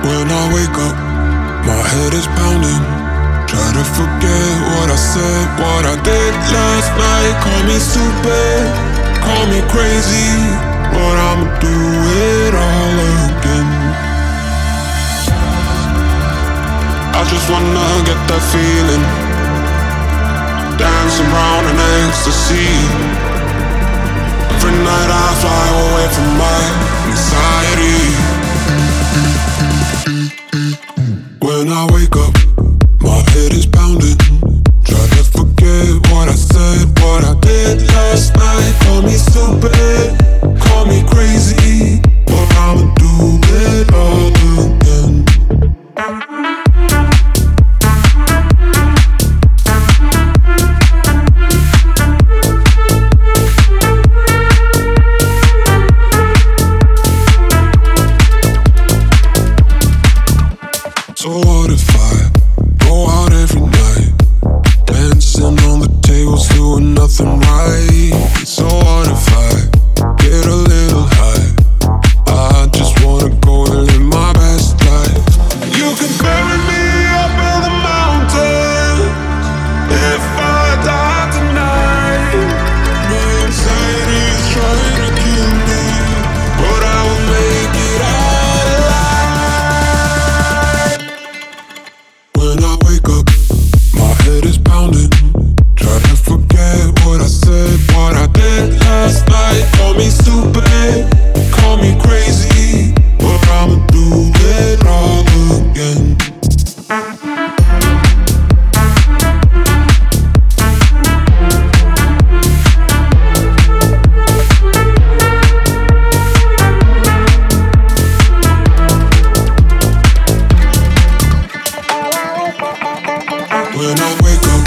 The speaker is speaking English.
When I wake up, my head is pounding. Try to forget what I said, what I did last night. Call me stupid, call me crazy, but I'ma do it all again. I just wanna get that feeling, dancing round in ecstasy. Every night I fly away from my anxiety. When I wake up, my head is pounding. Try to forget what I said, what I did last night. Call me stupid, call me crazy, but I'ma do it all again. So what if I go out every night, dancing on the tables, doing nothing right? So what if I get a little high? I just wanna go and live my best life. You can bury me up in the mountains if I die tonight. My anxiety is trying to kill me, but I will make it out alive. When I wake up, my head is pounding. Try to forget what I said, what I did last night. Call me stupid, call me crazy, but I'ma do it all again. When I wake up,